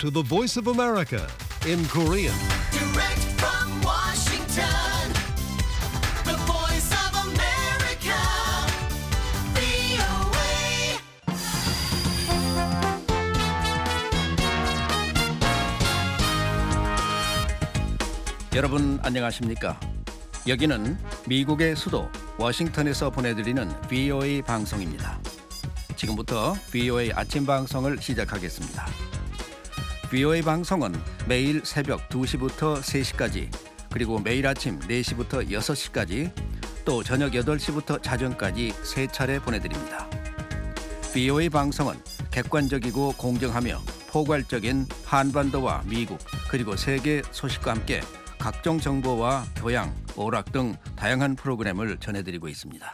to the Voice of America in Korean. Direct from Washington, the voice of America, VOA. 여러분 안녕하십니까? 여기는 미국의 수도 워싱턴에서 보내드리는 VOA 방송입니다. 지금부터 VOA 아침 방송을 시작하겠습니다. VOA 방송은 매일 새벽 2시부터 3시까지 그리고 매일 아침 4시부터 6시까지 또 저녁 8시부터 자정까지 3차례 보내드립니다. VOA 방송은 객관적이고 공정하며 포괄적인 한반도와 미국 그리고 세계 소식과 함께 각종 정보와 교양, 오락 등 다양한 프로그램을 전해드리고 있습니다.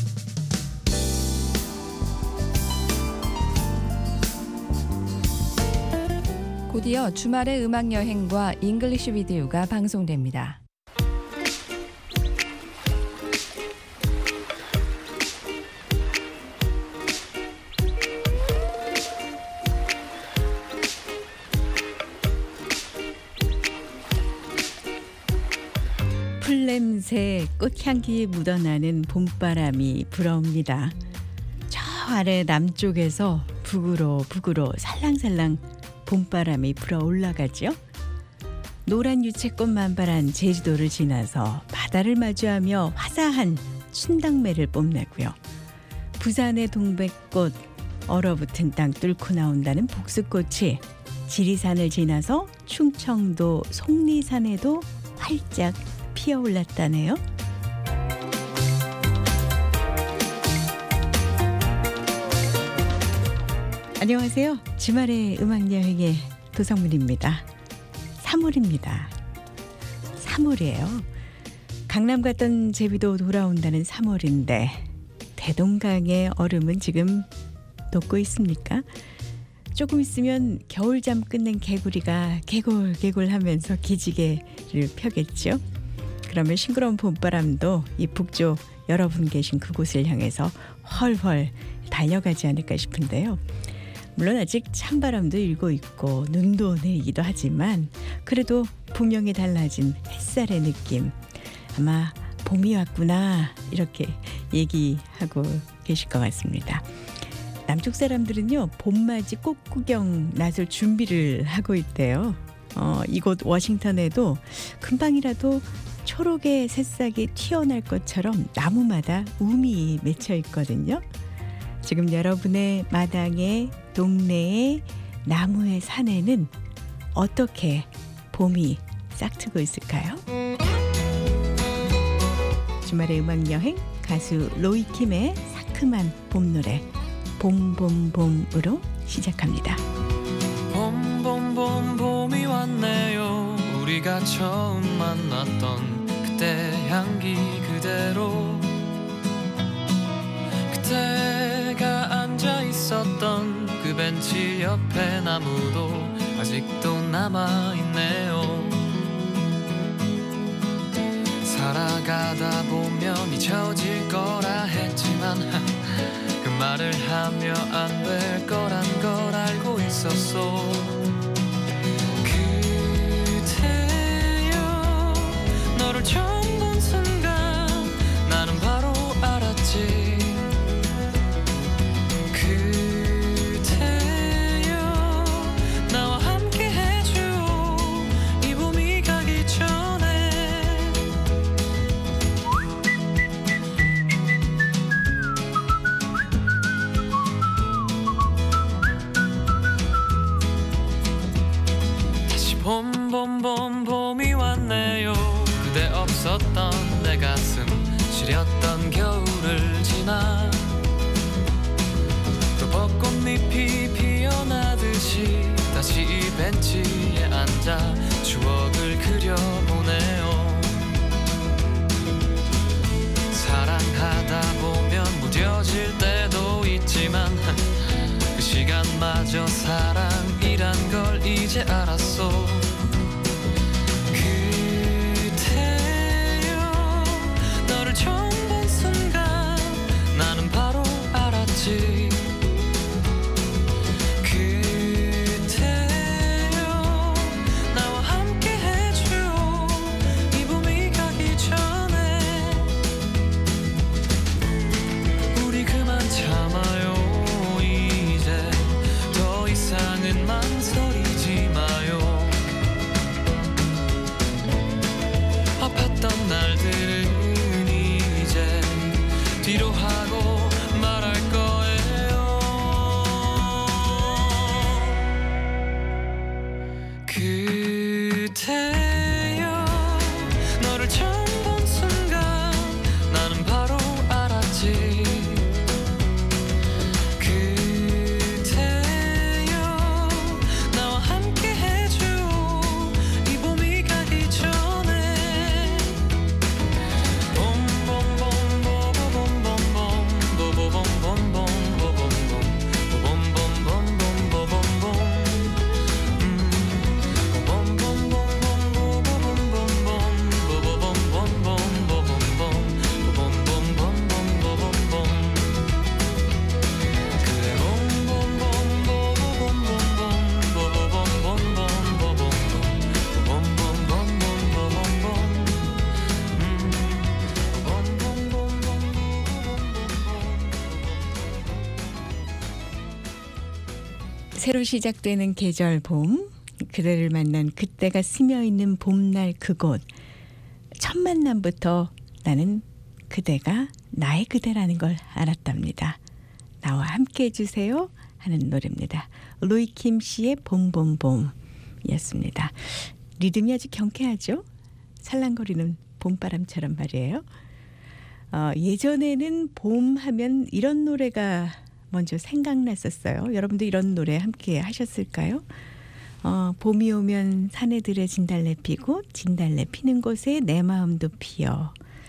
곧이어 주말의 음악여행과 잉글리시 비디오가 방송됩니다. 풀냄새, 꽃향기 묻어나는 봄바람이 불어옵니다. 저 아래 남쪽에서 북으로 살랑살랑 봄바람이 불어 올라가죠. 노란 유채꽃 만발한 제주도를 지나서 바다를 마주하며 화사한 춘당매를 뽐내고요. 부산의 동백꽃, 얼어붙은 땅 뚫고 나온다는 복수꽃이 지리산을 지나서 충청도 속리산에도 활짝 피어올랐다네요. 안녕하세요. 주말의 음악여행의 도성문입니다. 3월입니다. 3월이에요. 강남 갔던 제비도 돌아온다는 3월인데 대동강의 얼음은 지금 녹고 있습니까? 조금 있으면 겨울잠 끝낸 개구리가 개골개골 하면서 기지개를 펴겠죠. 그러면 싱그러운 봄바람도 이 북쪽 여러분 계신 그곳을 향해서 헐헐 달려가지 않을까 싶은데요. 물론 아직 찬바람도 일고 있고 눈도 내리기도 하지만 그래도 분명히 달라진 햇살의 느낌, 아마 봄이 왔구나 이렇게 얘기하고 계실 것 같습니다. 남쪽 사람들은요 봄맞이 꽃 구경 나설 준비를 하고 있대요. 이곳 워싱턴에도 금방이라도 초록의 새싹이 튀어날 것처럼 나무마다 움이 맺혀 있거든요. 지금 여러분의 마당에, 동네에, 나무의 산에는 어떻게 봄이 싹트고 있을까요? 주말의 음악여행 가수 로이킴의 상큼한 봄노래 봄봄봄으로 시작합니다. 봄봄봄 봄이 왔네요. 우리가 처음 만났던 그때 향기 그대로, 그때가 앉아 있었던 그 벤치 옆에 나무도 아직도 남아있네요. 살아가다 보면 잊혀질 거라 했지만 그 말을 하며 안 될 거란 걸 알고 있었어. 그대여 너를 처음 본 순간 나는 바로 알았지. 봄봄봄 봄이 왔네요. 그대 없었던 내 가슴 시렸던 겨울을 지나 또 벚꽃잎이 피어나듯이 다시 이 벤치에 앉아 추억을 그려보네요. 사랑하다 보면 무뎌질 때도 있지만 그 시간마저 사랑이란 걸 이제 알았어. 처음 본 순간 나는 바로 알았지. 그대여 그대여 너를 처음 본 순간 나는 바로 알았지 그대여 나와 함께 해줘 이 봄이 가기 전에 새로 시작되는 계절 봄, 그대를 만난 그때가 스며있는 봄날 그곳. 첫 만남부터 나는 그대가 나의 그대라는 걸 알았답니다. 나와 함께 해주세요 하는 노래입니다. 로이킴 씨의 봄봄봄이었습니다. 리듬이 아주 경쾌하죠? 살랑거리는 봄바람처럼 말이에요. 예전에는 봄 하면 이런 노래가 먼저 생각났었어요. 여러분도 이런 노래 함께 하셨을까요? 봄이 오면 산에들의 진달래 피고 진달래 피는 곳에 내 마음도 피어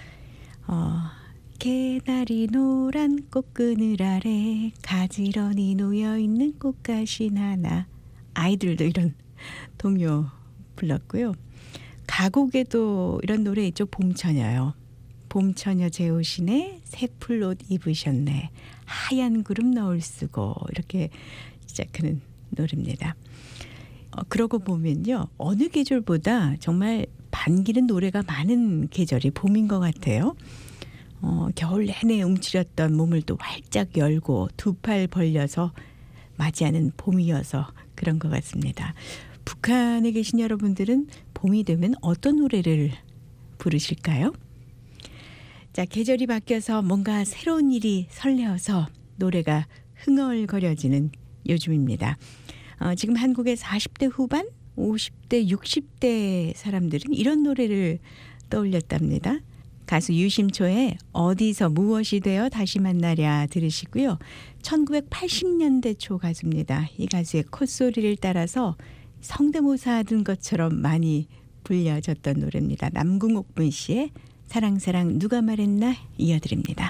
개나리 노란 꽃그늘 아래 가지런히 놓여있는 꽃가신 하나. 아이들도 이런 동요 불렀고요. 가곡에도 이런 노래 있죠. 봄처녀요. 봄처녀 제오시네 새풀옷 입으셨네 하얀 구름 너울 쓰고 이렇게 시작하는 노래입니다. 그러고 보면요. 어느 계절보다 정말 반기는 노래가 많은 계절이 봄인 것 같아요. 겨울 내내 움츠렸던 몸을 또 활짝 열고 두 팔 벌려서 맞이하는 봄이어서 그런 것 같습니다. 북한에 계신 여러분들은 봄이 되면 어떤 노래를 부르실까요? 자, 계절이 바뀌어서 뭔가 새로운 일이 설레어서 노래가 흥얼거려지는 요즘입니다. 지금 한국의 40대 후반, 50대, 60대 사람들은 이런 노래를 떠올렸답니다. 가수 유심초의 어디서 무엇이 되어 다시 만나랴 들으시고요. 1980년대 초 가수입니다. 이 가수의 콧소리를 따라서 성대모사 하던 것처럼 많이 불려졌던 노래입니다. 남궁옥분 씨의 사랑사랑 누가 말했나 이어드립니다.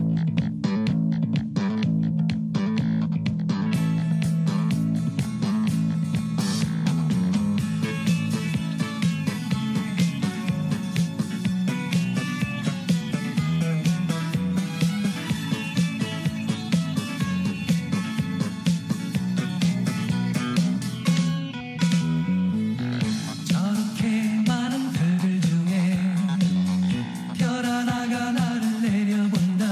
저렇게 많은 별들 중에 별 하나가 나를 내려본다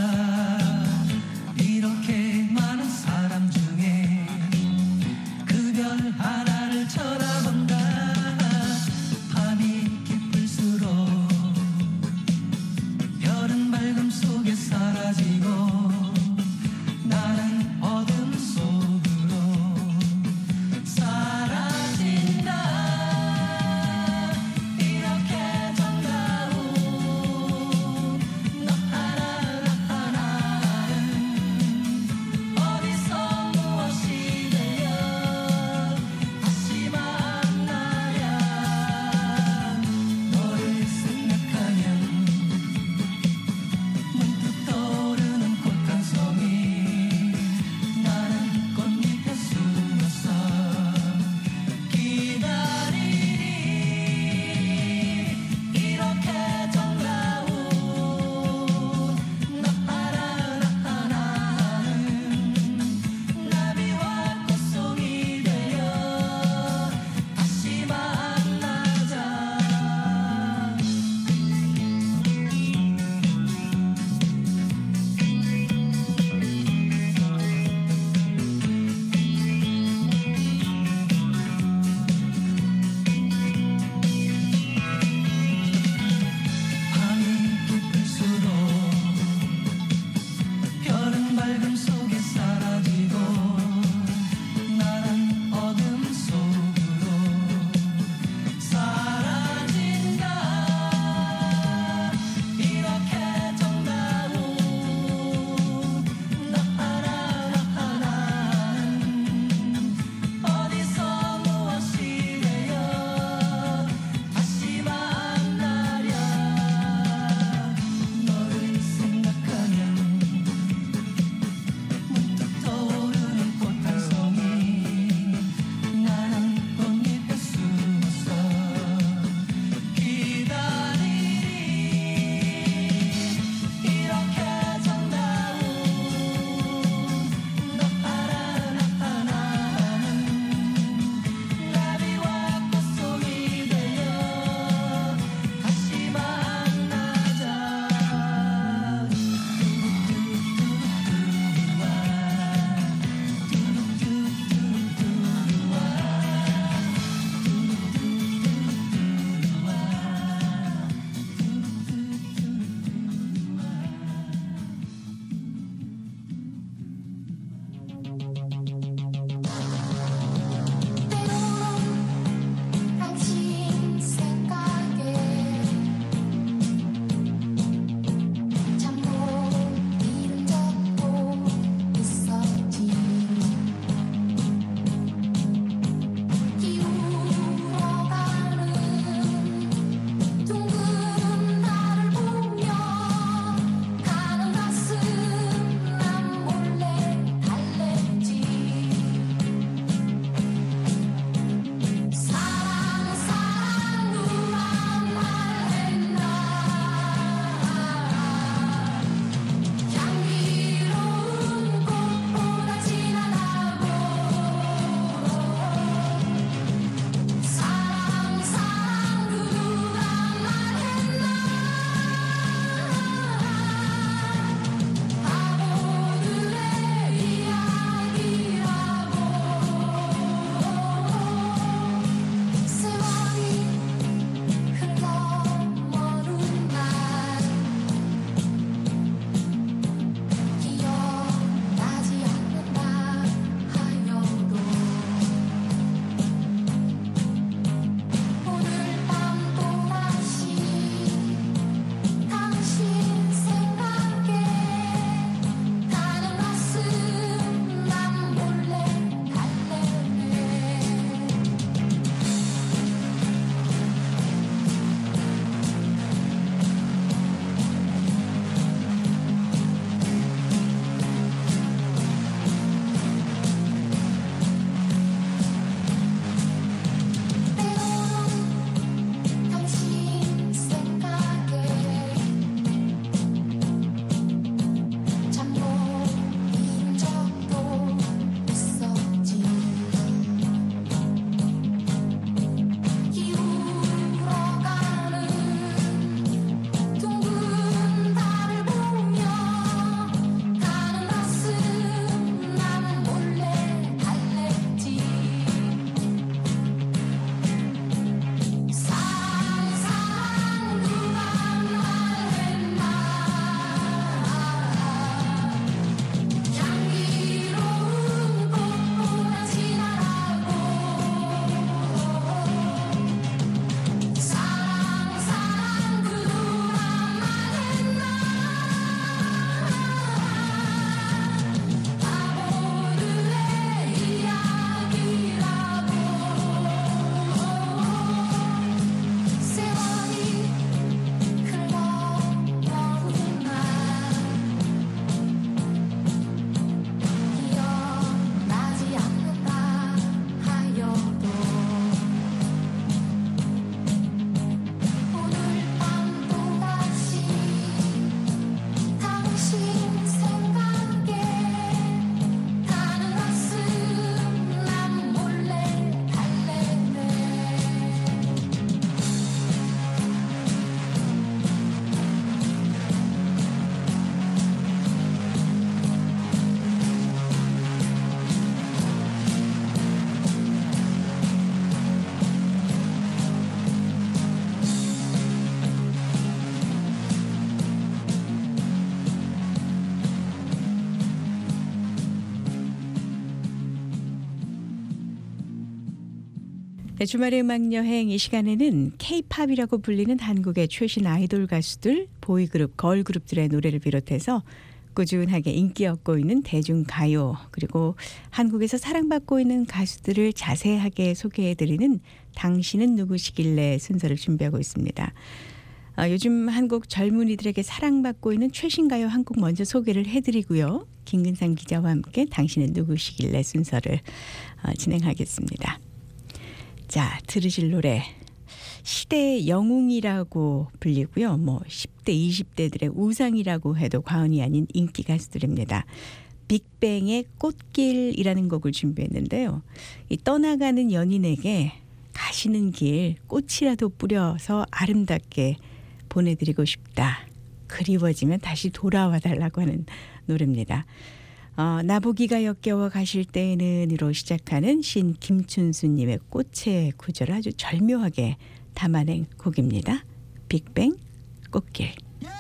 네, 주말의 음악 여행 이 시간에는 K-팝이라고 불리는 한국의 최신 아이돌 가수들, 보이그룹, 걸그룹들의 노래를 비롯해서 꾸준하게 인기 얻고 있는 대중가요 그리고 한국에서 사랑받고 있는 가수들을 자세하게 소개해드리는 당신은 누구시길래 순서를 준비하고 있습니다. 요즘 한국 젊은이들에게 사랑받고 있는 최신가요 한 곡 먼저 소개를 해드리고요. 김근상 기자와 함께 당신은 누구시길래 순서를 진행하겠습니다. 자, 들으실 노래 시대의 영웅이라고 불리고요. 10대, 20대들의 우상이라고 해도 과언이 아닌 인기 가수들입니다. 빅뱅의 꽃길이라는 곡을 준비했는데요. 이 떠나가는 연인에게 가시는 길 꽃이라도 뿌려서 아름답게 보내드리고 싶다. 그리워지면 다시 돌아와 달라고 하는 노래입니다. 나보기가 역겨워 가실 때에는으로 시작하는 신 김춘수님의 꽃의 구절을 아주 절묘하게 담아낸 곡입니다. 빅뱅 꽃길.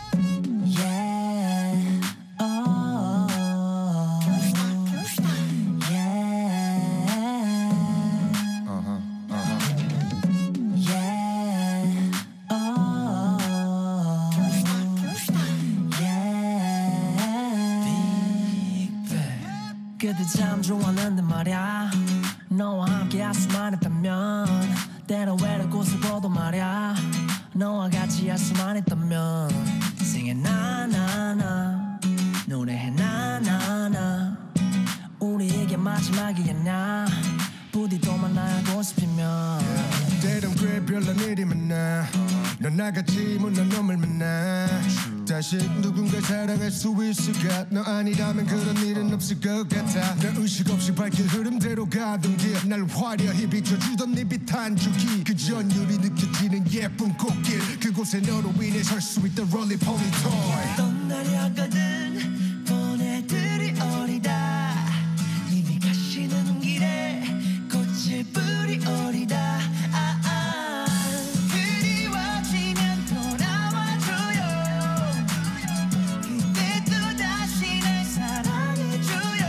그때 참 좋았는데 말야 너와 함께 할 수만 있다면 때로 외로운 곳을 보도 말야 너와 같이 할 수만 있다면 Sing it 나나나 노래해 나나나 우리 이게 마지막이겠냐 부디 또 만나고 싶으면 때론 꽤 별난 일이 많아 넌 나같이 못난 놈을 만나 다시 누군가 사랑할 수 있을까 너 아니라면 그런 일은 없을 것 같아 난 의식 없이 발길 흐름대로 가던 길 날 화려히 비춰주던 네 빛한 줄기 그 전율이 느껴지는 예쁜 꽃길 그곳에 너로 인해 설 수 있던 롤리폴리 토이 떠나려거든 보내드리오리다 이미 가시는 길에 꽃을 뿌리오리다 그리워지면 돌아와줘요 그때 또 다시 날 사랑해줘요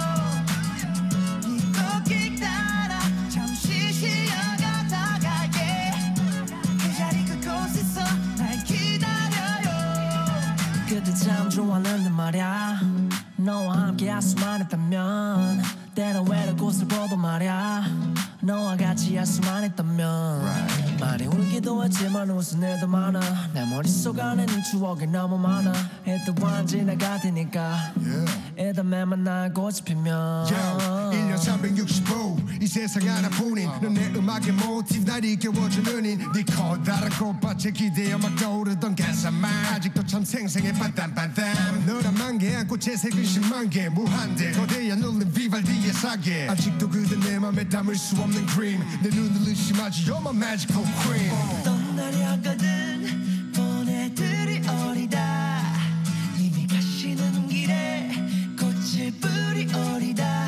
이 꽃길 따라 잠시 쉬어가다가 그 자리 그곳에서 날 기다려요 그때 참 좋았는데 말야 너와 함께 할 수만 있다면 때론 외로운 곳을 보도 말야 너와 같이 할 수만 있다면 많이 울기도 했지만 웃은 일도 많아 내 머릿속 안에 네 추억이 너무 많아 일단 지나갈 테니까 일단 매만 나고 싶으면 1년 365 이 세상 하나뿐인 넌 내 음악의 모티브 날 이겨워주는 인네 커다란 꽃밭에 기대어 막 떠오르던 가사만 아직도 참 생생해 반땀반땀 너란 만개 안고 채색은 10만 개 무한대 거대한 울림 비발디의 사계 아직도 그대 내 맘에 담을 수 없는 그림 내 눈을 의심하지 You're my magical queen 떠나려거든 보내드리오리다 이미 가시는 길에 꽃을 뿌리오리다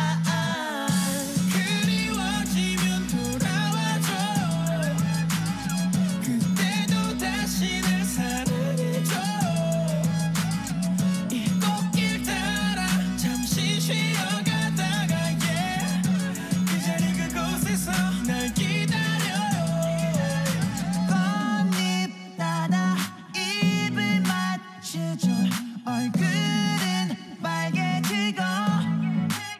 그리워지면 돌아와줘요 그때도 다시 날 사랑해줘요 이 꽃길 따라 잠시 쉬어가다가 그 자리 그곳에서 날 기다려요 꽃잎 따라 입을 맞추죠 얼굴은 빨개지고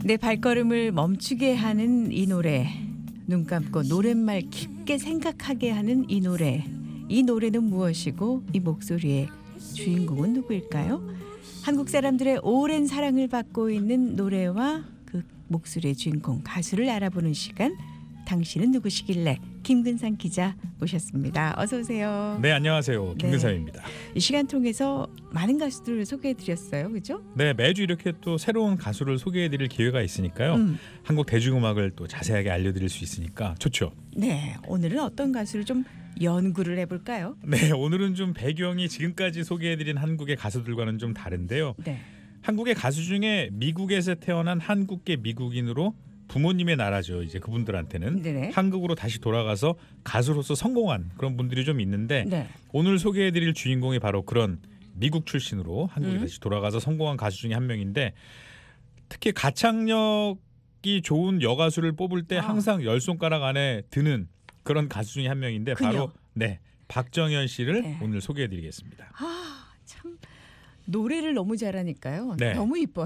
내 발걸음을 멈추게 하는 이 노래, 눈 감고 노랫말 깊게 생각하게 하는 이 노래. 이 노래는 무엇이고 이 목소리의 주인공은 누구일까요? 한국 사람들의 오랜 사랑을 받고 있는 노래와 그 목소리의 주인공 가수를 알아보는 시간. 당신은 누구시길래? 김근상 기자 모셨습니다. 어서 오세요. 네, 안녕하세요. 김근상입니다. 이 시간 통해서 많은 가수들을 소개해드렸어요, 그죠? 네, 매주 이렇게 또 새로운 가수를 소개해드릴 기회가 있으니까요. 한국 대중음악을 또 자세하게 알려드릴 수 있으니까 좋죠. 네, 오늘은 어떤 가수를 좀 연구를 해볼까요? 네, 오늘은 좀 배경이 지금까지 소개해드린 한국의 가수들과는 좀 다른데요. 네. 한국의 가수 중에 미국에서 태어난 한국계 미국인으로 부모님의 나라죠. 이제 그분들한테는 네네. 한국으로 다시 돌아가서 가수로서 성공한 그런 분들이 좀 있는데 네. 오늘 소개해드릴 주인공이 바로 그런 미국 출신으로 한국에 다시 돌아가서 성공한 가수 중에 한 명인데 특히 가창력이 좋은 여가수를 뽑을 때 항상 열 손가락 안에 드는 그런 가수 중에 한 명인데 그녀. 바로 네 박정현 씨를 네. 오늘 소개해드리겠습니다. 참 노래를 너무 잘하니까요. 네. 너무 이뻐요.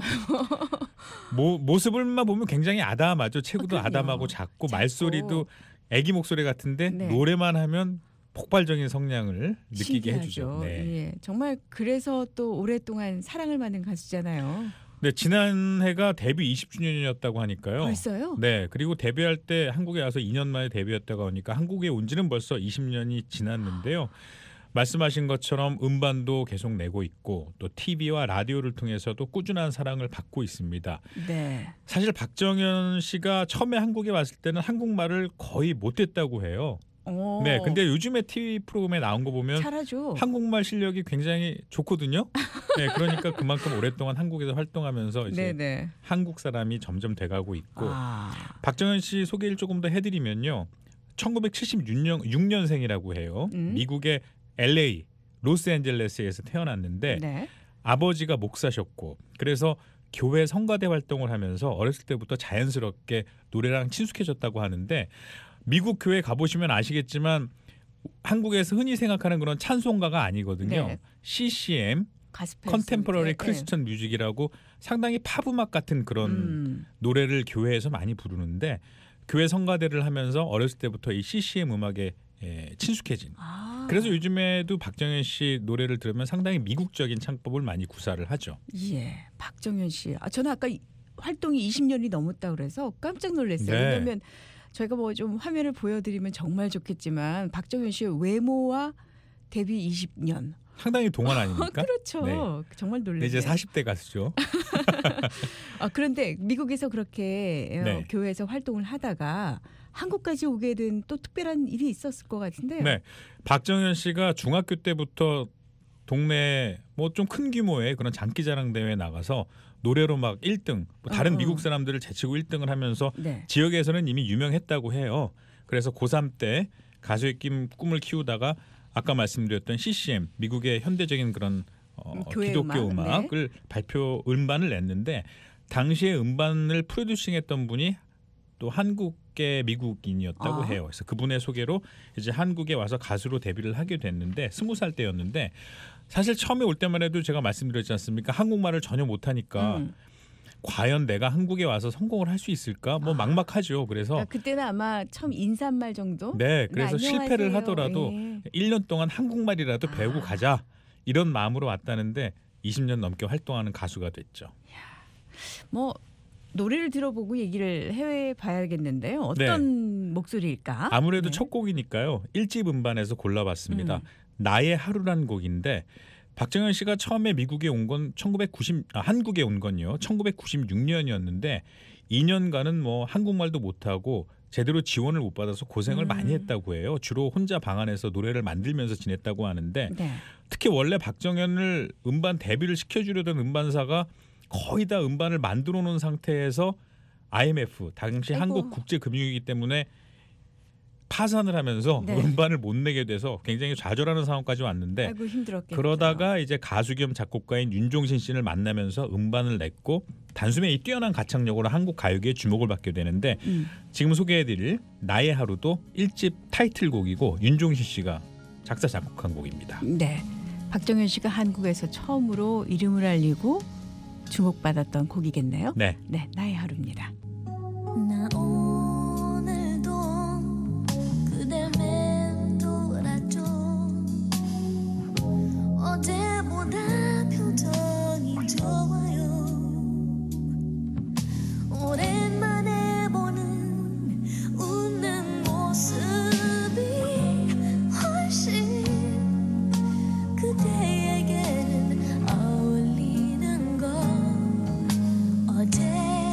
모습을만 보면 굉장히 아담하죠. 체구도 그럼요. 아담하고 작고 말소리도 애기 목소리 같은데 네. 노래만 하면 폭발적인 성량을 느끼게 신기하죠. 해주죠. 네. 예, 정말 그래서 또 오랫동안 사랑을 받는 가수잖아요. 네, 지난해가 데뷔 20주년이었다고 하니까요. 벌써요? 네, 그리고 데뷔할 때 한국에 와서 2년 만에 데뷔했다고 하니까 한국에 온 지는 벌써 20년이 지났는데요. 말씀하신 것처럼 음반도 계속 내고 있고 또 TV와 라디오를 통해서도 꾸준한 사랑을 받고 있습니다. 네. 사실 박정현 씨가 처음에 한국에 왔을 때는 한국말을 거의 못했다고 해요. 네, 근데 요즘에 TV 프로그램에 나온 거 보면 잘하죠. 한국말 실력이 굉장히 좋거든요. 네, 그러니까 그만큼 오랫동안 한국에서 활동하면서 이제 네네. 한국 사람이 점점 돼가고 있고 아, 박정현 씨 소개를 조금 더 해드리면요, 1976년생이라고 해요. 미국의 LA 로스앤젤레스에서 태어났는데 네. 아버지가 목사셨고 그래서 교회 성가대 활동을 하면서 어렸을 때부터 자연스럽게 노래랑 친숙해졌다고 하는데 미국 교회 가보시면 아시겠지만 한국에서 흔히 생각하는 그런 찬송가가 아니거든요. 네. CCM 가스펠 컨템퍼러리 네, 크리스천 뮤직이라고 상당히 팝 음악 같은 그런 노래를 교회에서 많이 부르는데 교회 성가대를 하면서 어렸을 때부터 이 CCM 음악에 친숙해진. 그래서 요즘에도 박정현 씨 노래를 들으면 상당히 미국적인 창법을 많이 구사를 하죠. 예, 박정현 씨. 저는 아까 활동이 20년이 넘었다 그래서 깜짝 놀랐어요. 네. 왜냐하면 저희가 뭐 좀 화면을 보여드리면 정말 좋겠지만 박정현 씨의 외모와 데뷔 20년. 상당히 동안 아닙니까? 그렇죠. 네. 정말 근데 놀랐네요. 이제 40대 가수죠. 그런데 미국에서 그렇게 네. 교회에서 활동을 하다가 한국까지 오게 된 또 특별한 일이 있었을 것 같은데요. 네, 박정현 씨가 중학교 때부터 동네 뭐 좀 큰 규모의 그런 장기자랑 대회에 나가서 노래로 막 1등, 뭐 다른 미국 사람들을 제치고 1등을 하면서 네. 지역에서는 이미 유명했다고 해요. 그래서 고3 때 가수의 꿈을 키우다가 아까 말씀드렸던 CCM 미국의 현대적인 그런 교회 기독교 음악, 음악을 발표 음반을 냈는데 당시에 음반을 프로듀싱했던 분이 또 한국계 미국인이었다고 해요. 그래서 그분의 소개로 이제 한국에 와서 가수로 데뷔를 하게 됐는데 20살 때였는데 사실 처음에 올 때만 해도 제가 말씀드렸지 않습니까? 한국말을 전혀 못하니까 과연 내가 한국에 와서 성공을 할 수 있을까? 뭐 막막하죠. 그래서 그러니까 그때는 아마 처음 인사말 정도. 네, 그래서 안녕하세요. 실패를 하더라도 예. 1년 동안 한국말이라도 배우고 가자 이런 마음으로 왔다는데 20년 넘게 활동하는 가수가 됐죠. 뭐 노래를 들어보고 얘기를 해봐야겠는데요. 어떤 목소리일까? 아무래도 네. 첫 곡이니까요. 1집 음반에서 골라봤습니다. 나의 하루란 곡인데 박정현 씨가 처음에 미국에 온 건 한국에 온 건요. 1996년이었는데 2년간은 뭐 한국말도 못하고 제대로 지원을 못 받아서 고생을 많이 했다고 해요. 주로 혼자 방 안에서 노래를 만들면서 지냈다고 하는데 네. 특히 원래 박정현을 음반 데뷔를 시켜주려던 음반사가 거의 다 음반을 만들어 놓은 상태에서 IMF 당시 한국 국제금융위기 때문에 파산을 하면서 네. 음반을 못 내게 돼서 굉장히 좌절하는 상황까지 왔는데 아이고 힘들었겠죠. 그러다가 이제 가수 겸 작곡가인 윤종신 씨를 만나면서 음반을 냈고 단숨에 이 뛰어난 가창력으로 한국 가요계에 주목을 받게 되는데 지금 소개해드릴 나의 하루도 1집 타이틀곡이고 윤종신 씨가 작사 작곡한 곡입니다. 네, 박정현 씨가 한국에서 처음으로 이름을 알리고 주목받았던 곡이겠네요. 네. 네, 나의 하루입니다. 나 오늘도 그댈 맴돌았죠. 어제보다 표정이 좋아요. 오랜만에 보는 웃는 모습이 훨씬 그대에게는 어울리는 걸. 어제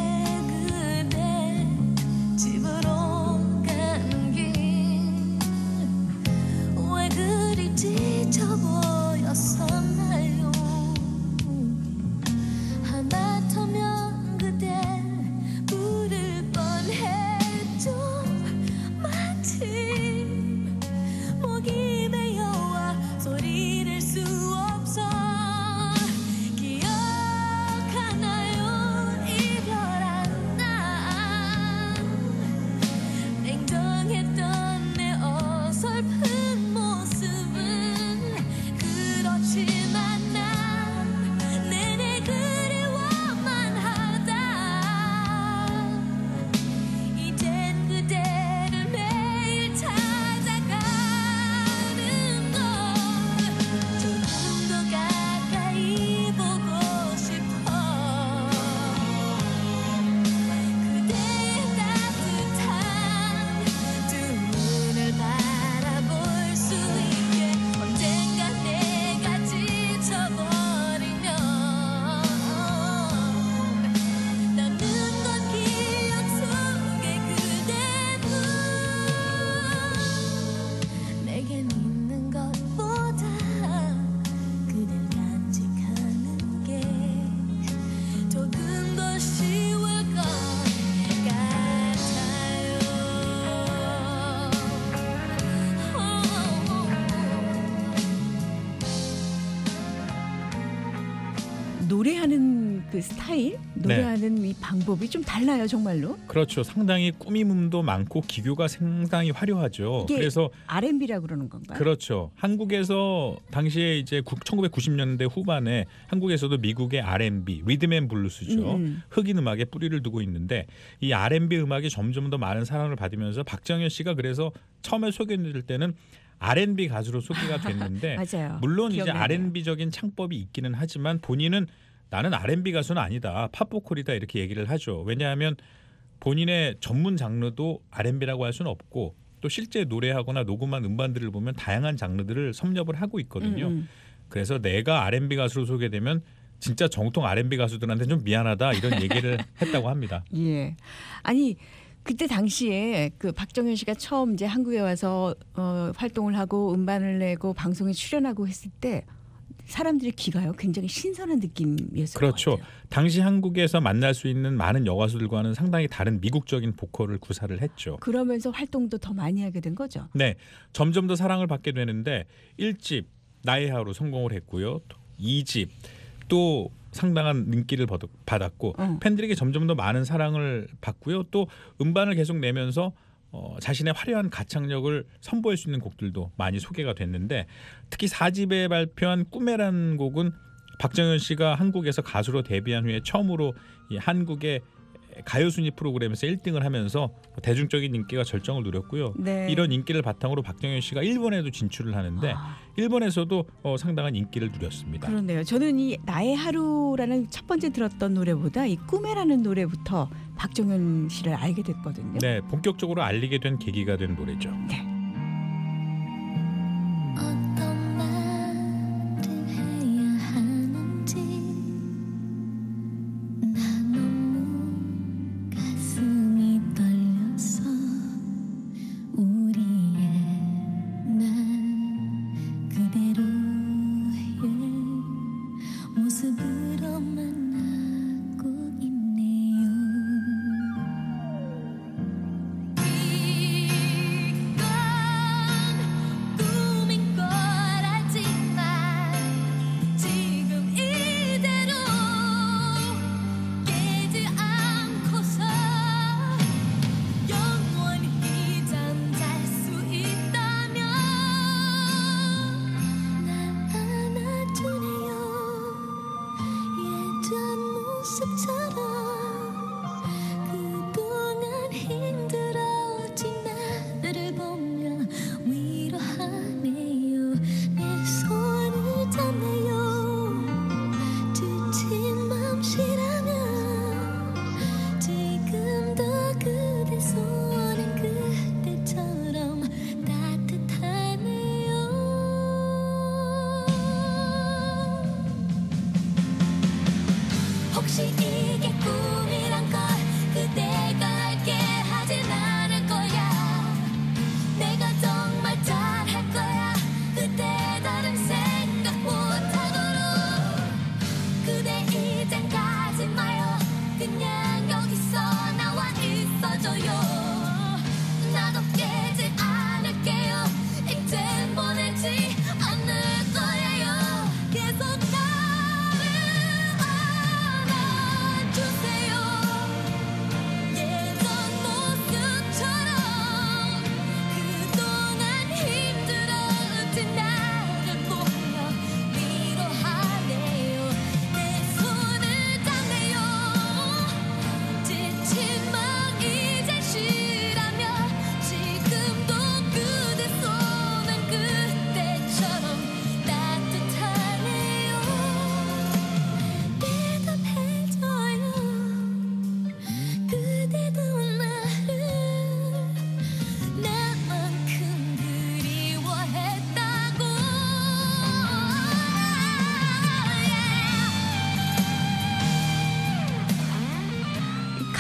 그대 집으로 간 길 왜 그리 지쳐 보였었나요. 하마터면 그대 부를 뻔했죠. 마침 목이 메여와 소리를 수 없어. 기억하나요 이별한 날 냉정했던 내 어설픈 모습은 그렇지만 난 내내 그리워만 하다. 이젠 그대를 매일 찾아가는 걸 조금 더 가까이 보고 싶어. 그대의 따뜻한 두 눈을 바라볼 수 있게. 언젠가 내가 지쳐버리면 남는 건 기억 속에 그대 눈. 내겐 있는 것보다 그댈 간직하는 게 조금 더 쉬울 것 같아요. 노래하는 그 스타일, 노래하는 이 방법이 좀 달라요, 정말로. 그렇죠. 상당히 꾸밈음도 많고 기교가 상당히 화려하죠. 이게 그래서 R&B라고 그러는 건가요? 그렇죠. 한국에서 당시에 이제 1990년대 후반에 한국에서도 미국의 R&B, 리듬앤블루스죠. 흑인 음악에 뿌리를 두고 있는데 이 R&B 음악이 점점 더 많은 사랑을 받으면서 박정현 씨가 그래서 처음에 소개될 때는 R&B 가수로 소개가 됐는데 맞아요. 물론 이제 기억나네요. R&B적인 창법이 있기는 하지만 본인은 나는 R&B 가수는 아니다. 팝보컬이다 이렇게 얘기를 하죠. 왜냐하면 본인의 전문 장르도 R&B라고 할 수는 없고 또 실제 노래하거나 녹음한 음반들을 보면 다양한 장르들을 섭렵을 하고 있거든요. 그래서 내가 R&B 가수로 소개되면 진짜 정통 R&B 가수들한테 좀 미안하다 이런 얘기를 했다고 합니다. 예. 아니 그때 당시에 그 박정현 씨가 처음 이제 한국에 와서 활동을 하고 음반을 내고 방송에 출연하고 했을 때 사람들의 귀가요 굉장히 신선한 느낌이었을 그렇죠. 것 같아요. 당시 한국에서 만날 수 있는 많은 여가수들과는 상당히 다른 미국적인 보컬을 구사를 했죠. 그러면서 활동도 더 많이 하게 된 거죠. 네, 점점 더 사랑을 받게 되는데 1집 나의 하루 성공을 했고요. 2집 또 상당한 인기를 받았고 팬들에게 점점 더 많은 사랑을 받고요. 또 음반을 계속 내면서 자신의 화려한 가창력을 선보일 수 있는 곡들도 많이 소개가 됐는데 특히 4집에 발표한 꿈에라는 곡은 박정현 씨가 한국에서 가수로 데뷔한 후에 처음으로 이 한국의 가요순위 프로그램에서 1등을 하면서 대중적인 인기가 절정을 누렸고요. 네. 이런 인기를 바탕으로 박정현 씨가 일본에도 진출을 하는데 일본에서도 상당한 인기를 누렸습니다. 그렇네요. 저는 이 나의 하루라는 첫 번째 들었던 노래보다 이 꿈에라는 노래부터 박정현 씨를 알게 됐거든요. 네, 본격적으로 알리게 된 계기가 된 노래죠. 네. 어떤 말을 해야 하는지 나 너무 가슴이 떨려서 우리의 난 그대로의 모습으로만 하고 있네요.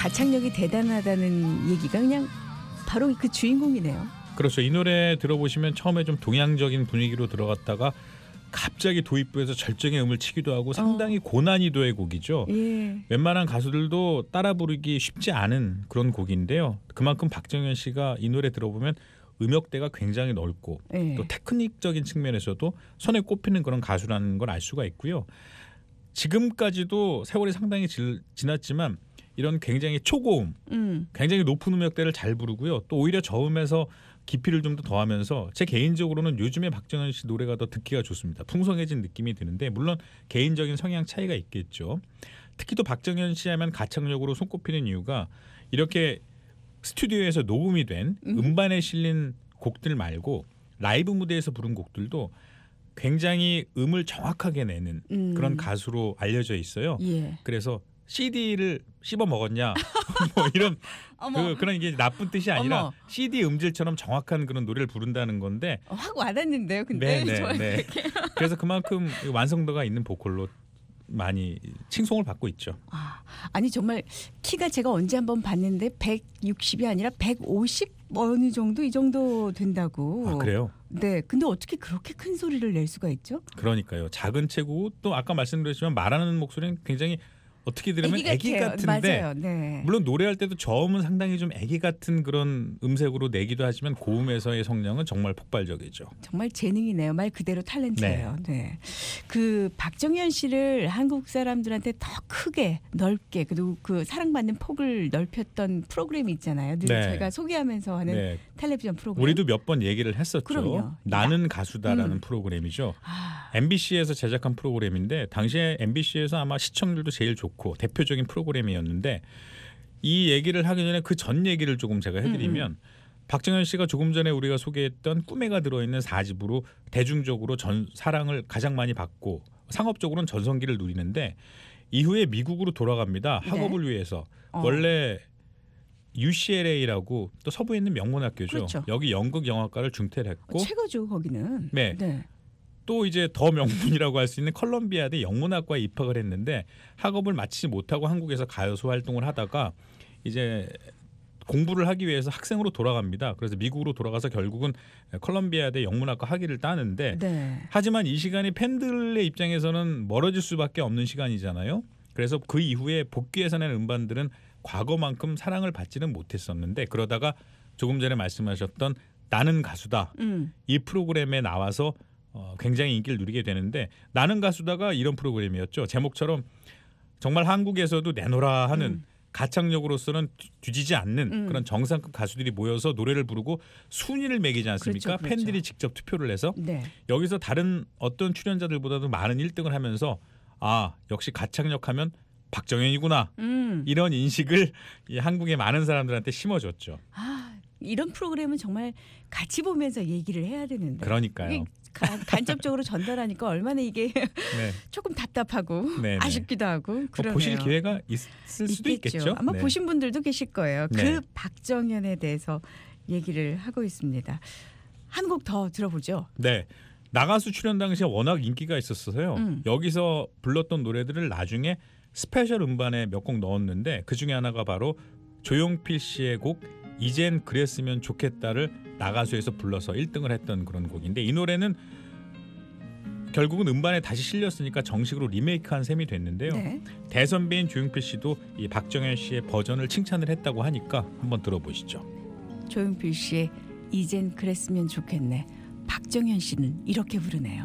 가창력이 대단하다는 얘기가 그냥 바로 그 주인공이네요. 그렇죠. 이 노래 들어보시면 처음에 좀 동양적인 분위기로 들어갔다가 갑자기 도입부에서 절정의 음을 치기도 하고 상당히 고난이도의 곡이죠. 예. 웬만한 가수들도 따라 부르기 쉽지 않은 그런 곡인데요. 그만큼 박정현 씨가 이 노래 들어보면 음역대가 굉장히 넓고 예. 또 테크닉적인 측면에서도 손에 꼽히는 그런 가수라는 걸 알 수가 있고요. 지금까지도 세월이 상당히 지났지만 이런 굉장히 초고음, 굉장히 높은 음역대를 잘 부르고요. 또 오히려 저음에서 깊이를 좀 더 더하면서 제 개인적으로는 요즘에 박정현 씨 노래가 더 듣기가 좋습니다. 풍성해진 느낌이 드는데 물론 개인적인 성향 차이가 있겠죠. 특히 또 박정현 씨 하면 가창력으로 손꼽히는 이유가 이렇게 스튜디오에서 녹음이 된 음반에 실린 곡들 말고 라이브 무대에서 부른 곡들도 굉장히 음을 정확하게 내는 그런 가수로 알려져 있어요. 예. 그래서 CD를 씹어 먹었냐 뭐 이런 그런 이게 나쁜 뜻이 아니라 어머. CD 음질처럼 정확한 그런 노래를 부른다는 건데 확 와닿는데요. 근데 네. 그래서 그만큼 완성도가 있는 보컬로 많이 칭송을 받고 있죠. 아니 정말 키가 제가 언제 한번 봤는데 160이 아니라 150 어느 정도 이 정도 된다고. 아, 그래요? 네. 근데 어떻게 그렇게 큰 소리를 낼 수가 있죠? 그러니까요. 작은 체구 또 아까 말씀드렸지만 말하는 목소리는 굉장히 어떻게 들으면 애기 같아요. 같은데 맞아요. 네. 물론 노래할 때도 저음은 상당히 좀 애기 같은 그런 음색으로 내기도 하지만 고음에서의 성량은 정말 폭발적이죠. 정말 재능이네요. 말 그대로 탤런트예요. 네. 그 박정현 씨를 한국 사람들한테 더 크게 넓게 그리고 그 사랑받는 폭을 넓혔던 프로그램이 있잖아요. 늘 네. 저희가 소개하면서 하는 네. 텔레비전 프로그램. 우리도 몇 번 얘기를 했었죠. 그럼요. 나는 가수다라는 프로그램이죠. MBC에서 제작한 프로그램인데 당시에 MBC에서 아마 시청률도 제일 좋고 대표적인 프로그램이었는데 이 얘기를 하기 전에 그 전 얘기를 조금 제가 해드리면 박정현 씨가 조금 전에 우리가 소개했던 꿈에가 들어있는 4집으로 대중적으로 사랑을 가장 많이 받고 상업적으로는 전성기를 누리는데 이후에 미국으로 돌아갑니다. 네. 학업을 위해서. 원래 UCLA라고 또 서부에 있는 명문학교죠. 그렇죠. 여기 연극 영화과를 중퇴를 했고 최고죠 거기는. 네. 또 이제 더 명문이라고 할 수 있는 컬럼비아대 영문학과에 입학을 했는데 학업을 마치지 못하고 한국에서 가요소 활동을 하다가 이제 공부를 하기 위해서 학생으로 돌아갑니다. 그래서 미국으로 돌아가서 결국은 컬럼비아대 영문학과 학위를 따는데 네. 하지만 이 시간이 팬들의 입장에서는 멀어질 수밖에 없는 시간이잖아요. 그래서 그 이후에 복귀해서 낸 음반들은 과거만큼 사랑을 받지는 못했었는데 그러다가 조금 전에 말씀하셨던 나는 가수다. 이 프로그램에 나와서 굉장히 인기를 누리게 되는데 나는 가수다가 이런 프로그램이었죠. 제목처럼 정말 한국에서도 내노라 하는 가창력으로서는 뒤지지 않는 그런 정상급 가수들이 모여서 노래를 부르고 순위를 매기지 않습니까? 그렇죠. 팬들이 직접 투표를 해서 네. 여기서 다른 어떤 출연자들보다도 많은 1등을 하면서 아 역시 가창력하면 박정현이구나 이런 인식을 이 한국의 많은 사람들한테 심어줬죠. 이런 프로그램은 정말 같이 보면서 얘기를 해야 되는데. 그러니까요. 이게 간접적으로 전달하니까 얼마나 이게 네. 조금 답답하고 네네. 아쉽기도 하고 그러네요. 보실 기회가 있을 수도 있겠죠. 아마 네. 보신 분들도 계실 거예요. 네. 그 박정현에 대해서 얘기를 하고 있습니다. 한 곡 더 들어보죠. 네. 나가수 출연 당시에 워낙 인기가 있었어요. 여기서 불렀던 노래들을 나중에 스페셜 음반에 몇 곡 넣었는데 그중에 하나가 바로 조용필 씨의 곡 이젠 그랬으면 좋겠다를 나가수에서 불러서 1등을 했던 그런 곡인데 이 노래는 결국은 음반에 다시 실렸으니까 정식으로 리메이크한 셈이 됐는데요. 네. 대선배인 조용필 씨도 이 박정현 씨의 버전을 칭찬을 했다고 하니까 한번 들어보시죠. 조용필 씨의 이젠 그랬으면 좋겠네. 박정현 씨는 이렇게 부르네요.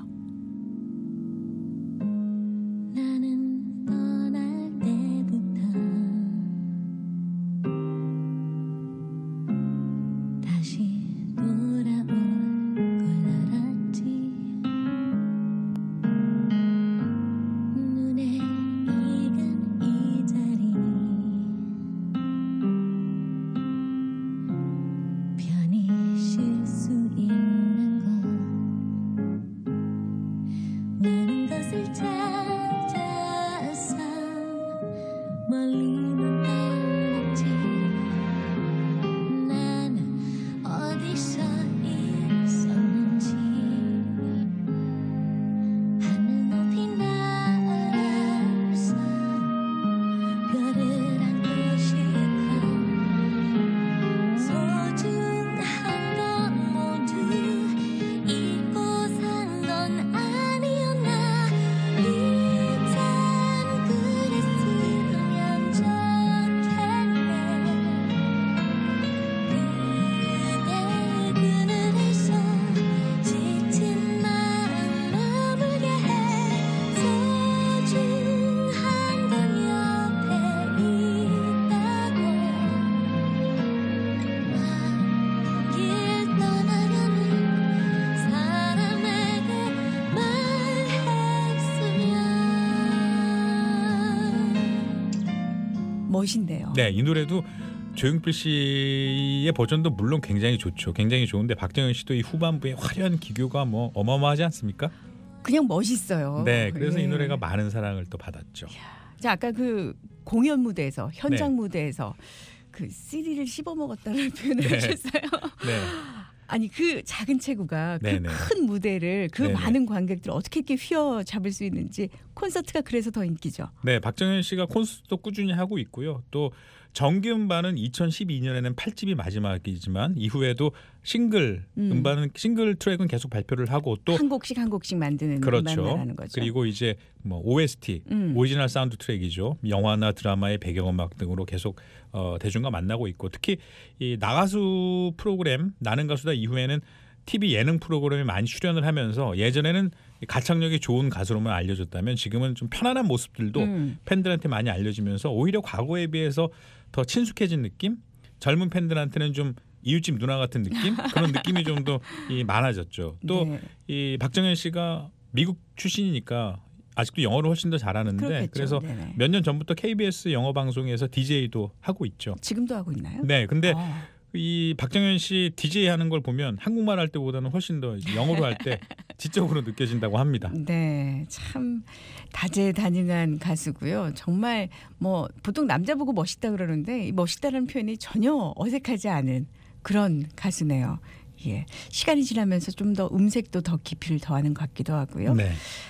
나는 떠날 때부터 다시 돌아올 걸 알았지. 눈에 익은 이 자리 편히 쉴 수 있는 곳 멋있네요. 네, 이 노래도 조용필 씨의 버전도 물론 굉장히 좋죠. 굉장히 좋은데 박정현 씨도 이 후반부에 화려한 기교가 뭐 어마어마하지 않습니까? 그냥 멋있어요. 네, 그래서 예. 이 노래가 많은 사랑을 또 받았죠. 자, 아까 그 공연 무대에서 현장 네. 무대에서 그 CD를 씹어 먹었다는 표현을 네. 하셨어요. 네, 아니 그 작은 체구가 그 네네. 큰 무대를 그 네네. 많은 관객들을 어떻게 이렇게 휘어잡을 수 있는지 콘서트가 그래서 더 인기죠. 네, 박정현 씨가 콘서트도 꾸준히 하고 있고요. 또 정규 음반은 2012년에는 8집이 마지막이지만 이후에도 싱글 음반은 싱글 트랙은 계속 발표를 하고 또 한 곡씩 만드는 음반만 그렇죠. 하는 거죠. 그리고 이제 뭐 OST, 오리지널 사운드 트랙이죠. 영화나 드라마의 배경음악 등으로 계속 대중과 만나고 있고 특히 이 나가수 프로그램 나는 가수다 이후에는 TV 예능 프로그램에 많이 출연을 하면서 예전에는 가창력이 좋은 가수로만 알려졌다면 지금은 좀 편안한 모습들도 팬들한테 많이 알려지면서 오히려 과거에 비해서 더 친숙해진 느낌? 젊은 팬들한테는 좀 이웃집 누나 같은 느낌? 그런 느낌이 좀 더 많아졌죠. 또 이 박정현 씨가 미국 출신이니까 아직도 영어를 훨씬 더 잘하는데 그렇겠죠. 그래서 네네. 몇 년 전부터 KBS 영어 방송에서 DJ도 하고 있죠. 지금도 하고 있나요? 네, 근데 아. 이 박정현 씨 DJ 하는 걸 보면 한국말 할 때보다는 훨씬 더 영어로 할 때 지적으로 느껴진다고 합니다. 네, 참 다재다능한 가수고요. 정말 뭐 보통 남자 보고 멋있다 그러는데 이 멋있다는 표현이 전혀 어색하지 않은 그런 가수네요. 예, 시간이 지나면서 좀 더 음색도 더 깊이를 더하는 것 같기도 하고요. 네.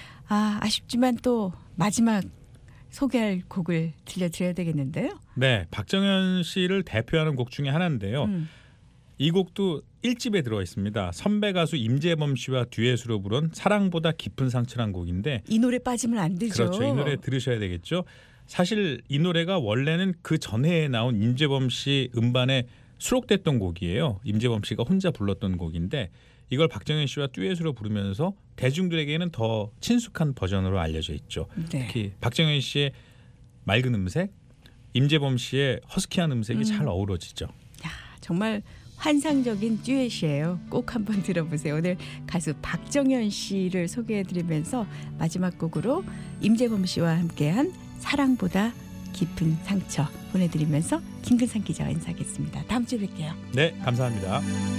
아쉽지만 또 마지막 소개할 곡을 들려드려야 되겠는데요. 네, 박정현 씨를 대표하는 곡 중에 하나인데요. 이 곡도 1집에 들어 있습니다. 선배 가수 임재범 씨와 듀엣으로 부른 사랑보다 깊은 상처란 곡인데 이 노래 빠지면 안 되죠. 그렇죠. 이 노래 들으셔야 되겠죠. 사실 이 노래가 원래는 그 전해에 나온 임재범 씨 음반에 수록됐던 곡이에요. 임재범 씨가 혼자 불렀던 곡인데 이걸 박정현 씨와 듀엣으로 부르면서 대중들에게는 더 친숙한 버전으로 알려져 있죠. 네. 특히 박정현 씨의 맑은 음색, 임재범 씨의 허스키한 음색이 잘 어우러지죠. 야, 정말 환상적인 듀엣이에요. 꼭 한번 들어보세요. 오늘 가수 박정현 씨를 소개해드리면서 마지막 곡으로 임재범 씨와 함께한 사랑보다 깊은 상처 보내드리면서 김근상 기자와 인사하겠습니다. 다음 주에 뵐게요. 네, 감사합니다.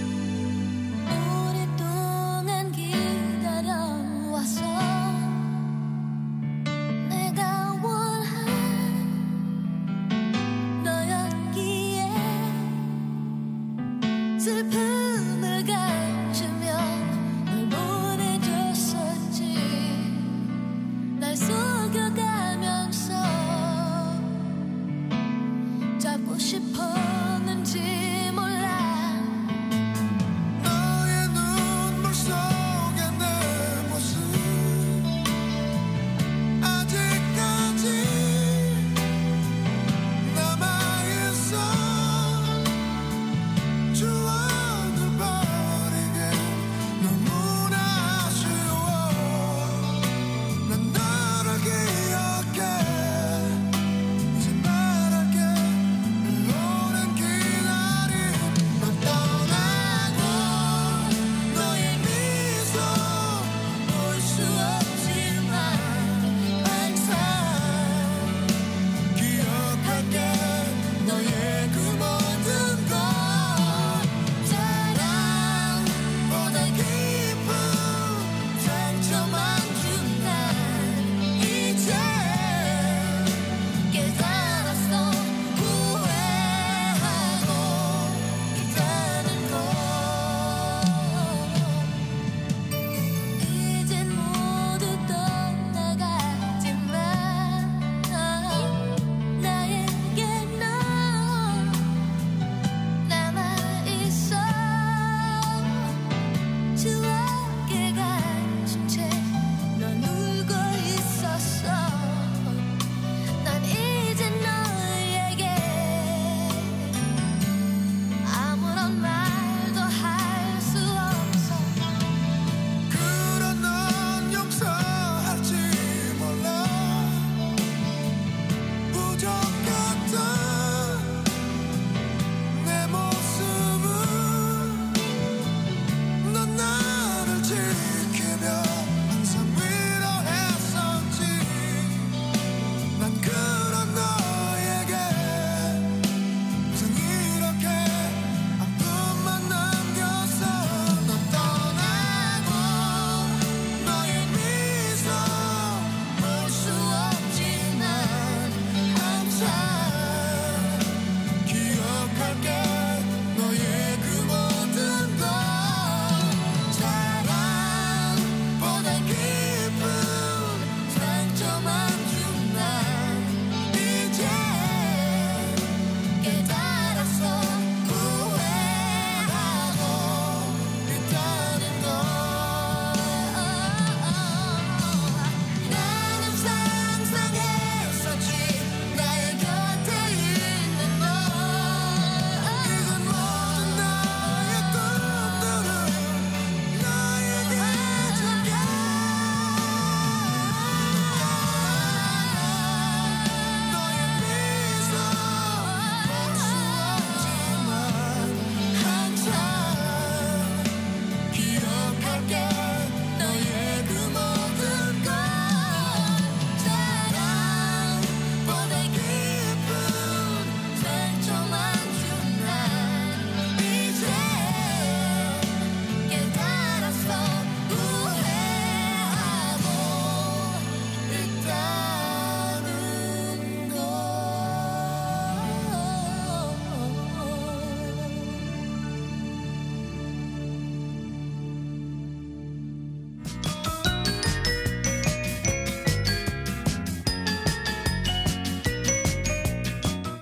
오랫동안 기다려왔어 내가 원한 너였기에 슬픔을 감추며 널 보내줬었지 날 속여가면서 잡고 싶었는지 몰라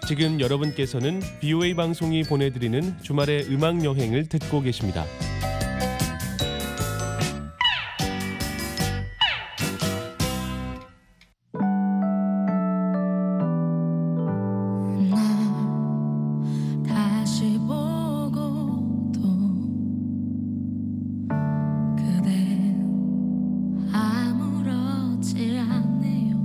지금 여러분께서는 BOA 방송이 보내드리는 주말의 음악 여행을 듣고 계십니다. 다시 보고도 그댄 아무렇지 않네요.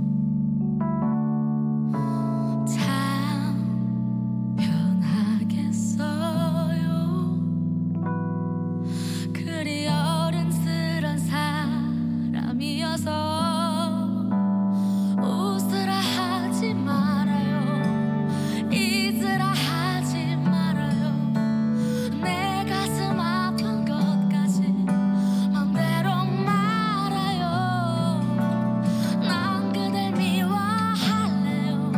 참 편하겠어요. 그리 어른스런 사람이어서 웃으라 하지 말아요. 잊으라 하지 말아요. 내 가슴 아픈 것까지 맘대로 말아요. 난 그댈 미워할래요.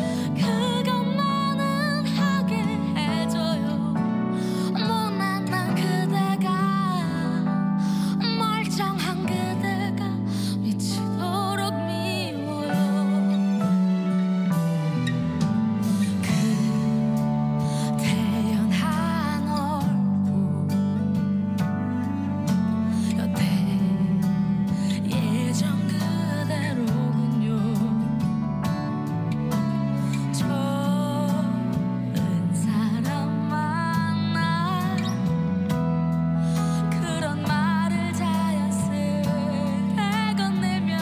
그것만은 하게 해줘요. 못난 난 그대가 멀쩡한 그대가 미치도록 미워요. 그 태연한 얼굴 여태 예전 그대로군요. 좋은 사람 만나 그런 말을 자연스레 건네면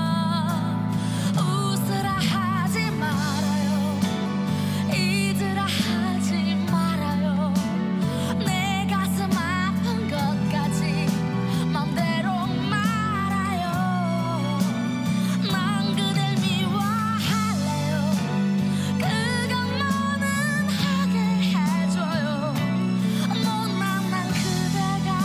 웃으라 하지 말아요. 잊으라 하지 말아요. 내 가슴 아픈 것까지 맘대로 말아요. 난 그댈 미워할래요. 그것만은 하게 해줘요. 못난 난 그대가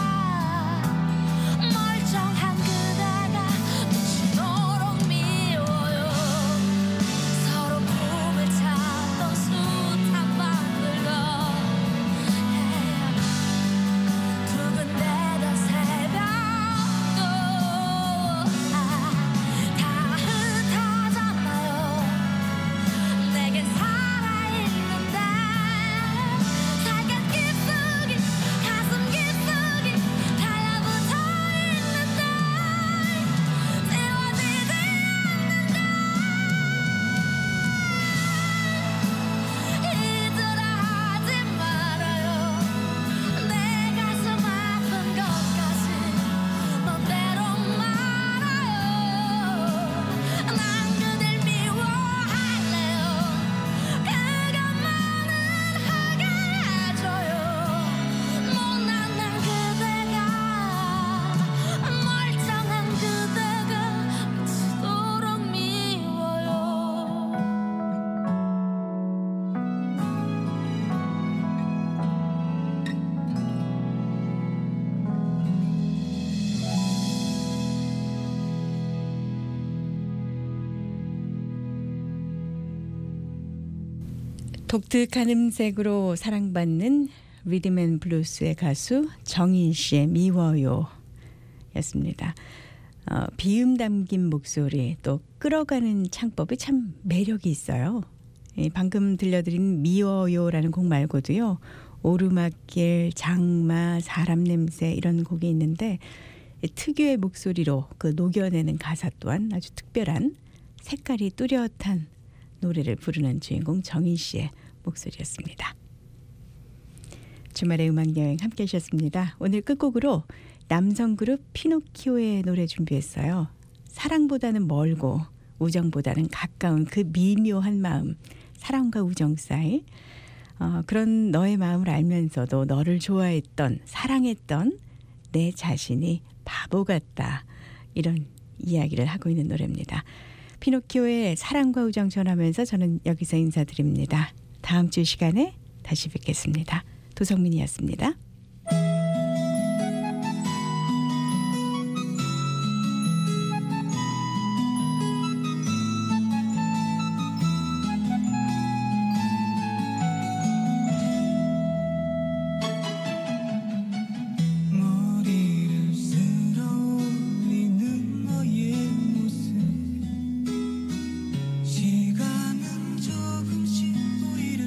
멀쩡한 그대가 미치도록 미워요. 서로 꿈을 찾던 숱한 밤들도 두근대던 새벽도 다 흩어졌나요. 내겐 살아있는데 살갗 깊숙이 가슴 깊숙이 달라붙어있는데 지워지지 잊으라 하지 말아요. 내 가슴 아픈 것까지 맘대로 말아요. 난 그댈 미워할래요. 그것만은 하게 해줘요. 못난 난 그대가 멀쩡한 그대가 미치도록 미워요. 독특한 음색으로 사랑받는 리듬앤블루스의 가수 정인 씨의 미워요 였습니다. 비음 담긴 목소리 또 끌어가는 창법이 참 매력이 있어요. 방금 들려드린 미워요라는 곡 말고도요. 오르막길, 장마, 사람 냄새 이런 곡이 있는데 특유의 목소리로 그 녹여내는 가사 또한 아주 특별한 색깔이 뚜렷한 노래를 부르는 주인공 정인 씨의 목소리였습니다. 주말의 음악여행 함께 하셨습니다. 오늘 끝곡으로 남성 그룹 피노키오의 노래 준비했어요. 사랑보다는 멀고 우정보다는 가까운 그 미묘한 마음, 사랑과 우정 사이 그런 너의 마음을 알면서도 너를 좋아했던 사랑했던 내 자신이 바보 같다 이런 이야기를 하고 있는 노래입니다. 피노키오의 사랑과 우정 전하면서 저는 여기서 인사드립니다. 다음 주 시간에 다시 뵙겠습니다. 도성민이었습니다. 머리를 쓸어 올리는 너의 모습 시간은 조금씩 우리를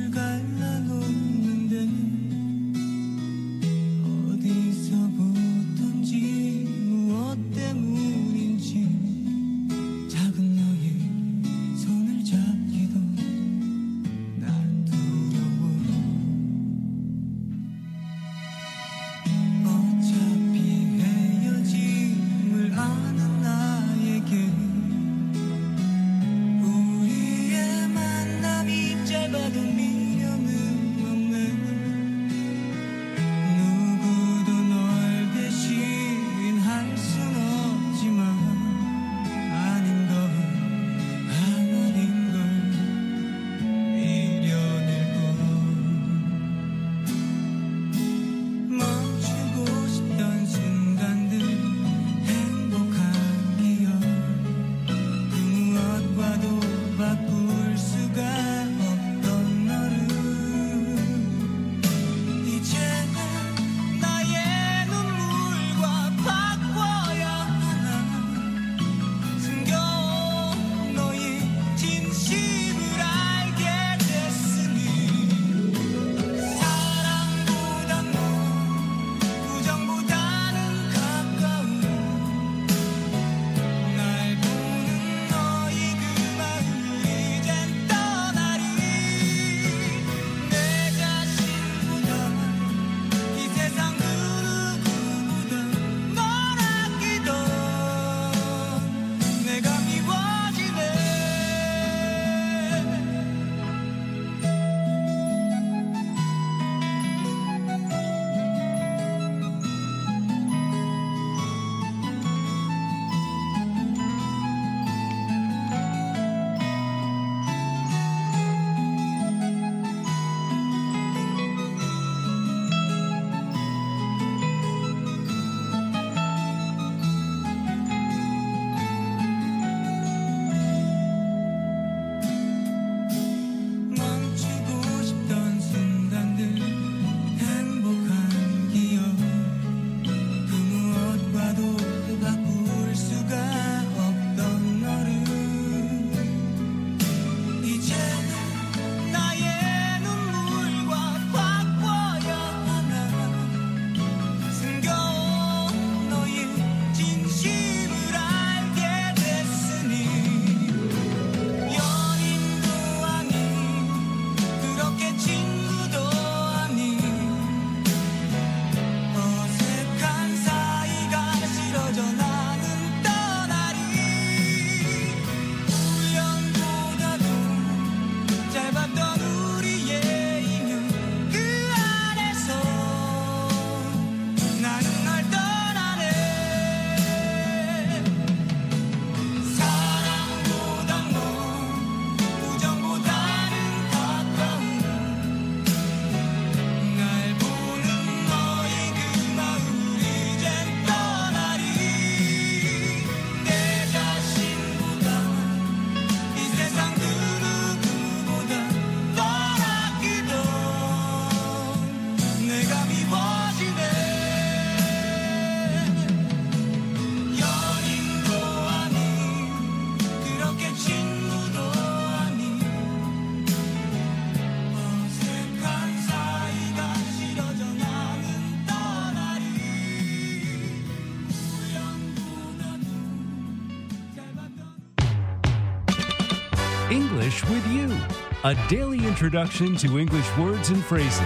English with You, a daily introduction to English words and phrases.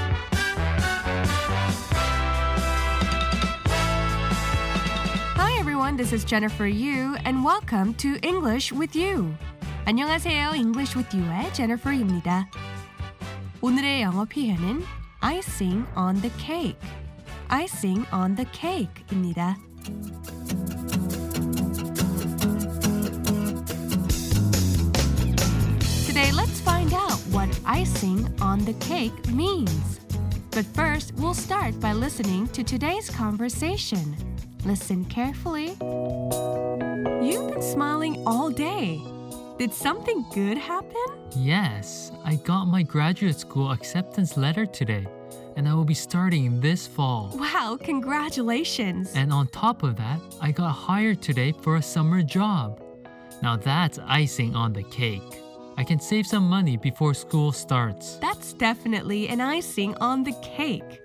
Hi everyone, this is Jennifer Yu and welcome to English with You. 안녕하세요, English with You의 Jennifer입니다. 오늘의 영어 표현은 icing on the cake. icing on the cake입니다. Today, let's find out what icing on the cake means. But first, we'll start by listening to today's conversation. Listen carefully. You've been smiling all day. Did something good happen? Yes, I got my graduate school acceptance letter today, and I will be starting this fall. Wow, congratulations. And on top of that, I got hired today for a summer job. Now that's icing on the cake. I can save some money before school starts. That's definitely an icing on the cake.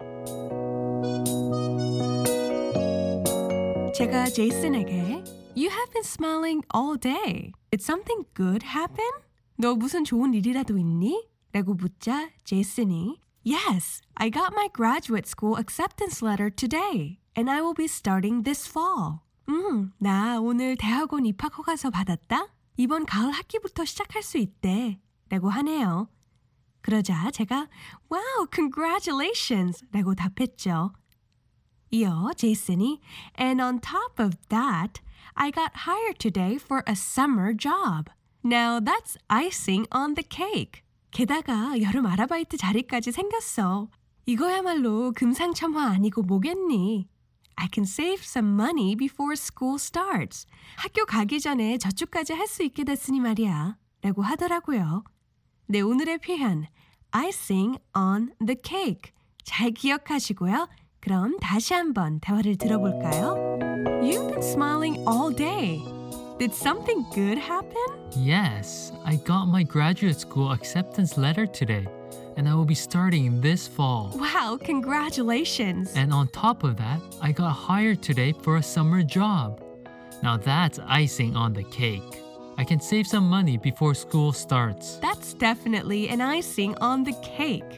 제가 제이슨에게 You have been smiling all day. Did something good happen? 너 무슨 좋은 일이라도 있니? 라고 묻자 제이슨이 Yes, I got my graduate school acceptance letter today, and I will be starting this fall. 나 오늘 대학원 입학 허가서 받았다. 이번 가을 학기부터 시작할 수 있대. 라고 하네요. 그러자 제가 Wow, congratulations! 라고 답했죠. 이어 제이슨이 And on top of that, I got hired today for a summer job. Now that's icing on the cake. 게다가 여름 아르바이트 자리까지 생겼어. 이거야말로 금상첨화 아니고 뭐겠니? I can save some money before school starts. 학교 가기 전에 저축까지 할 수 있게 됐으니 말이야. 라고 하더라고요. 네, 오늘의 표현 icing on the cake. 잘 기억하시고요. 그럼 다시 한번 대화를 들어볼까요? You've been smiling all day. Did something good happen? Yes, I got my graduate school acceptance letter today, and I will be starting this fall. Wow, congratulations. And on top of that, I got hired today for a summer job. Now that's icing on the cake. I can save some money before school starts. That's definitely an icing on the cake.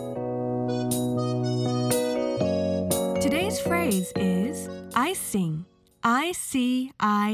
Today's phrase is icing. I-C-I-N-G.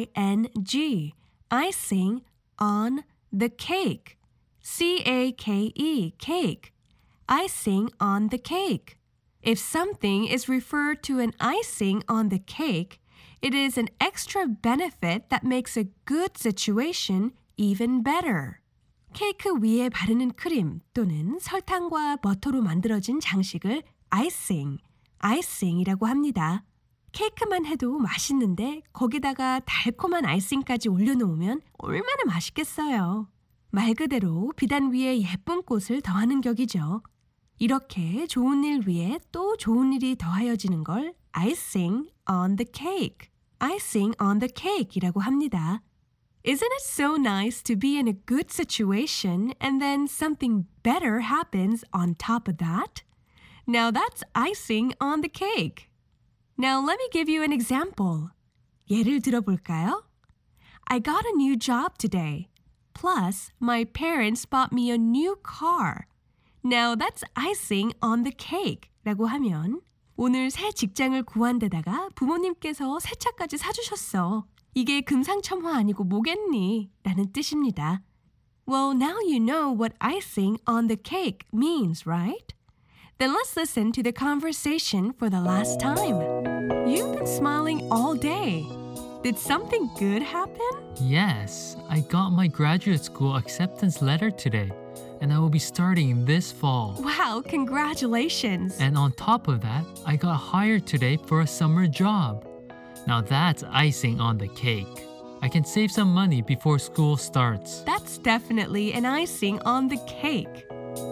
Icing on the cake. C-A-K-E. Cake. Icing on the cake. If something is referred to an icing on the cake, it is an extra benefit that makes a good situation even better. 케이크 위에 바르는 크림 또는 설탕과 버터로 만들어진 장식을 아이싱이라고 합니다. 케이크만 해도 맛있는데 거기다가 달콤한 아이싱까지 올려놓으면 얼마나 맛있겠어요. 말 그대로 비단 위에 예쁜 꽃을 더하는 격이죠. 이렇게 좋은 일 위에 또 좋은 일이 더하여지는 걸 icing on the cake, icing on the cake이라고 합니다. Isn't it so nice to be in a good situation and then something better happens on top of that? Now that's icing on the cake. Now let me give you an example. 예를 들어볼까요? I got a new job today. Plus, my parents bought me a new car. Now that's icing on the cake. 라고 하면 오늘 새 직장을 구한 데다가 부모님께서 새 차까지 사주셨어. 이게 금상첨화 아니고 뭐겠니? 라는 뜻입니다. Well, now you know what icing on the cake means, right? Then let's listen to the conversation for the last time. You've been smiling all day. Did something good happen? Yes, I got my graduate school acceptance letter today, and I will be starting this fall. Wow, congratulations. And on top of that, I got hired today for a summer job. Now that's icing on the cake. I can save some money before school starts. That's definitely an icing on the cake.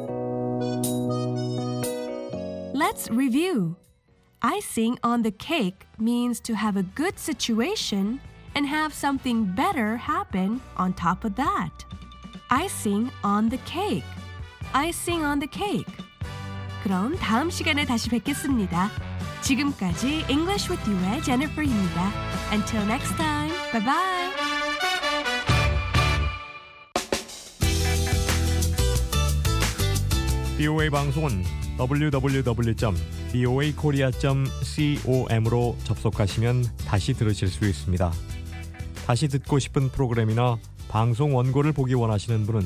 Let's review. Icing on the cake means to have a good situation and have something better happen on top of that. Icing on the cake. Icing on the cake. 그럼 다음 시간에 다시 뵙겠습니다. 지금까지 English with You의 Jennifer입니다. Until next time, bye bye. BOA 방송은 www.boakorea.com으로 접속하시면 다시 들으실 수 있습니다. 다시 듣고 싶은 프로그램이나 방송 원고를 보기 원하시는 분은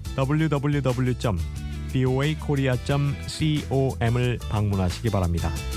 www.boakorea.com을 방문하시기 바랍니다.